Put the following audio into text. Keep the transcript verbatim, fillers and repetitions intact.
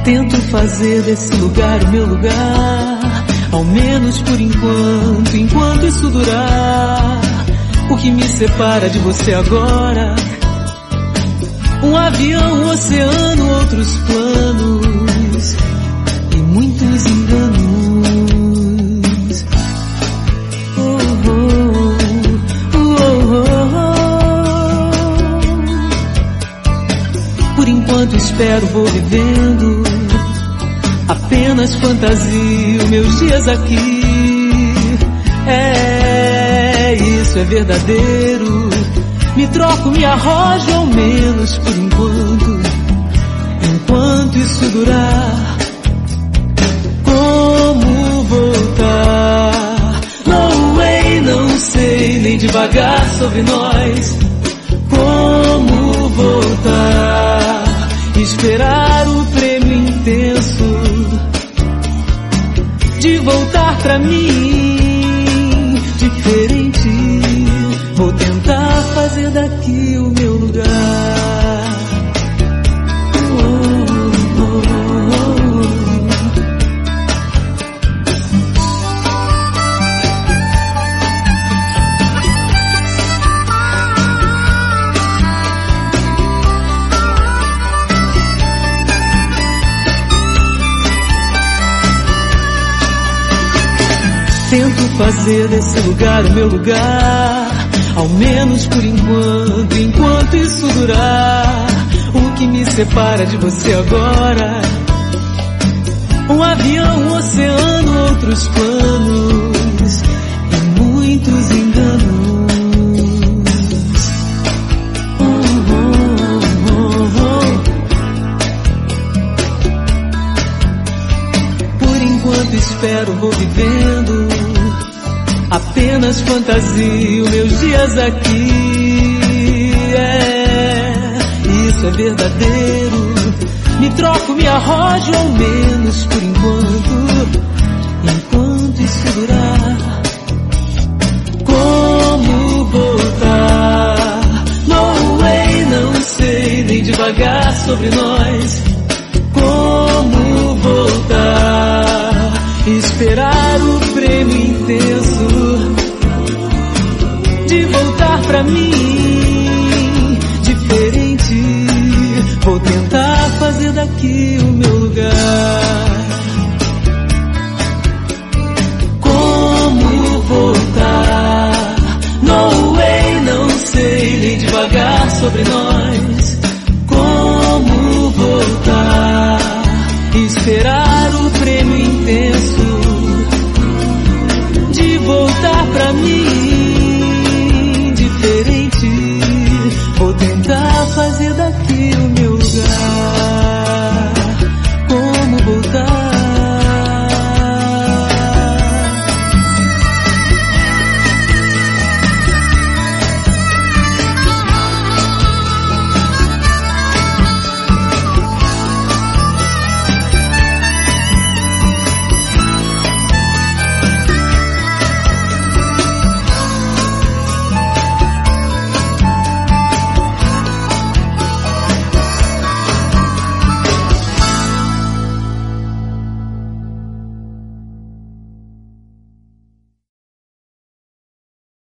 Tento fazer desse lugar o meu lugar, ao menos por enquanto, enquanto isso durar. O que me separa de você agora? Um avião, um oceano, outros planos e muitos enganos. Oh, oh, oh, oh, oh. Por enquanto espero, vou vivendo, apenas fantasio meus dias aqui. É, isso é verdadeiro. Me troco, me arrojo ao menos por enquanto, enquanto isso durar. Como voltar? No way, não sei nem devagar sobre nós. Como voltar? Esperar o prêmio intenso de voltar pra mim diferente. Vou tentar fazer daqui o meu lugar. Oh, oh, oh, oh. Tento fazer desse lugar o meu lugar, ao menos por enquanto, enquanto isso durar. O que me separa de você agora? Um avião, um oceano, outros planos e muitos enganos. Oh, oh, oh, oh. Por enquanto espero, vou vivendo, apenas fantasio meus dias aqui. É, isso é verdadeiro. Me troco, me arrojo ao menos por enquanto, enquanto isso durar. Como voltar? No way, não sei nem devagar sobre nós. Como voltar? Esperar o prêmio intenso de voltar pra mim